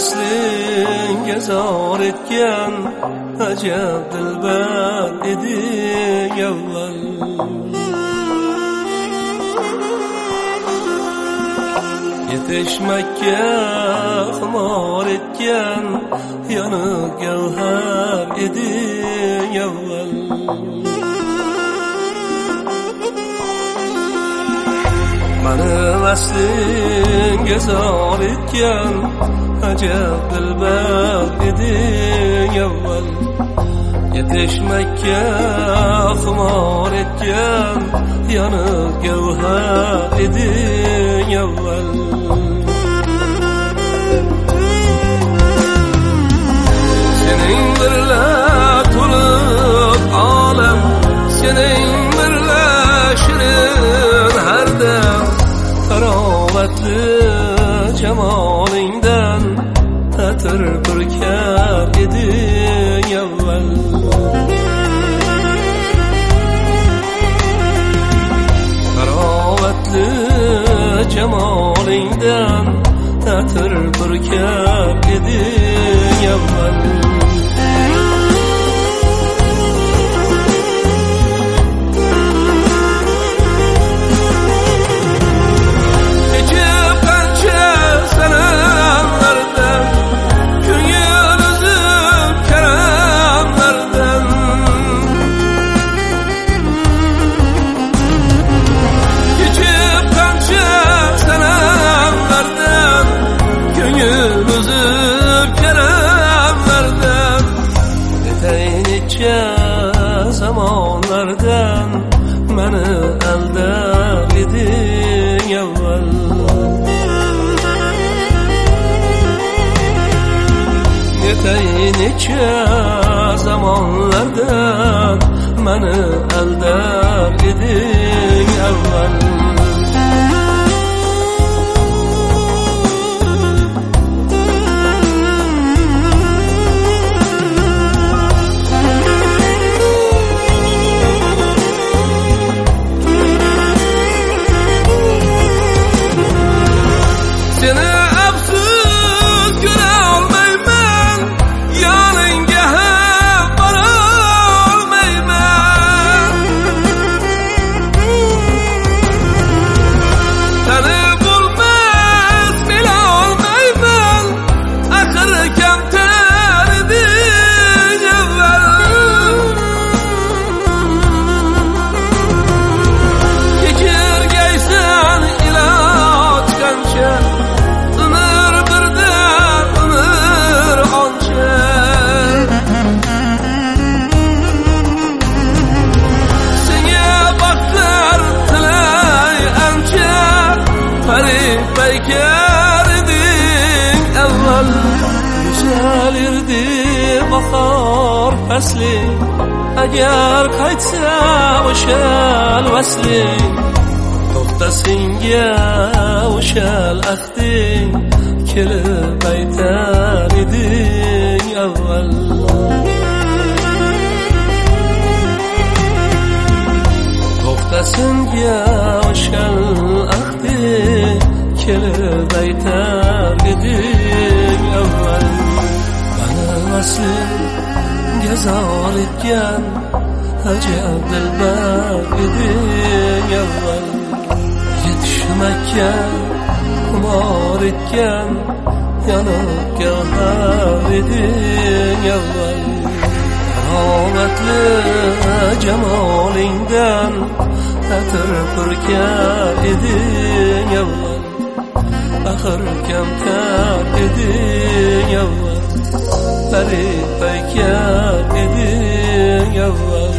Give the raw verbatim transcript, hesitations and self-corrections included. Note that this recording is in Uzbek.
vaslingga zor etgan ajab dilbar eding avval. Yetishmakka xumor etgan yoniq gavhar eding avval. Mani vaslingga zor etgan ajab dilbar eding avval. Yetishmakka xumor etgan yoniq gavhar eding avval. Sening birla to'lib olam, sening birla shirin har dam, tarovatli jamolingdan ta'tir purkar eding avval. Tarovatli jamolingdan ta'tir purkar eding avval. Zamonlardan meni aldab eding avval. Netay necha zamonlardan meni aldab eding avval. Güzel irdi bahar fasli, agar qaytsa o'shal vasling, to'xtasinga o'shal ahding, kelib aytar eding avval. To'xtasinga o'shal ahding, kelib aytar eding avval. Mani vaslingga zor etgan ajab dilbar eding avval. Yetishmakka xumor etgan yoniq gavhar eding avval. Tarovatli jamolingdan ta'tir purkar eding avval. Axir kamtar eding avval, garib paykar eding avval.